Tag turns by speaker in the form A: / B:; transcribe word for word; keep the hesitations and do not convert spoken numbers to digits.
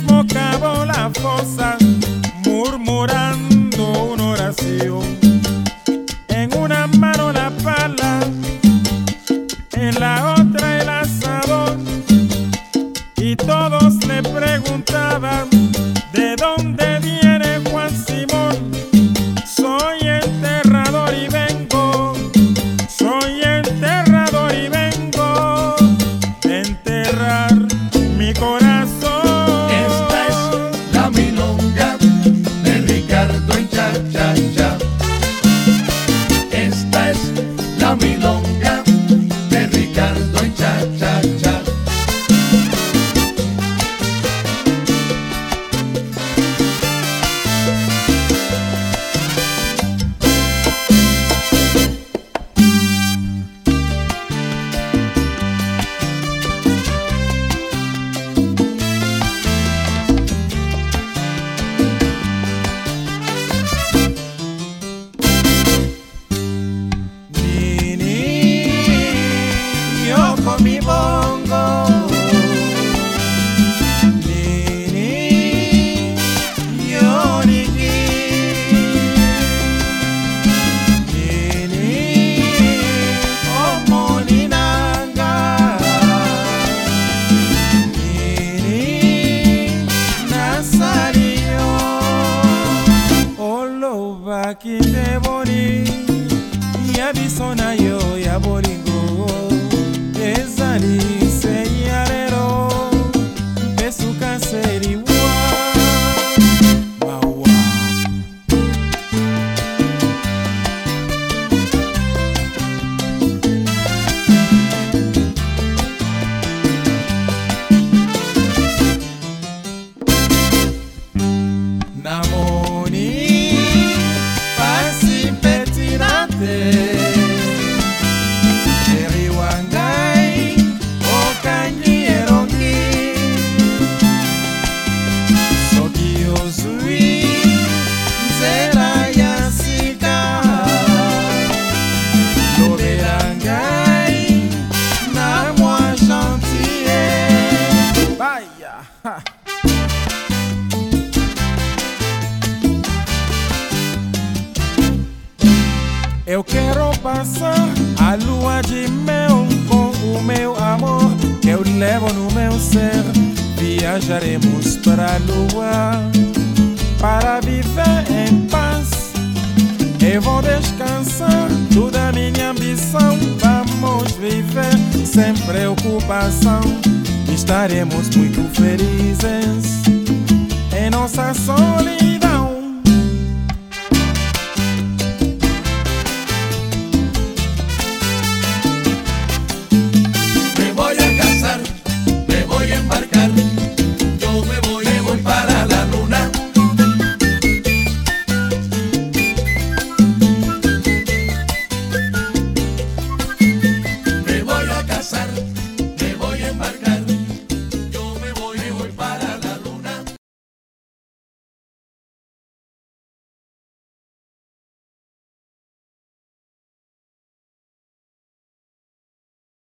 A: mismo cavó la fosa, murmurando una oración. En una mano la pala, en la otra el asador, y todos le preguntaban de dónde viene Juan Simón. Soy enterrador y vengo, soy enterrador y vengo de enterrar mi corazón.
B: Esta es la milonga de Ricardo y Cha Cha Cha. Esta es la milonga de Ricardo y Cha Cha Cha.
A: Mi bongo, nini, yo nini, nini, como ninanga, nini, nasario, olo baki de boni, ya bisona yo ya bolingo. Ezali senyarero besuka seriwa mawa. Namoni pasi petinate Eu quero passar a lua de mel com o meu amor, que eu levo no meu ser. Viajaremos para a lua para viver em paz. Eu vou descansar toda minha ambição. Vamos viver sem preocupação. Estaremos muito felizes em nossa solidão.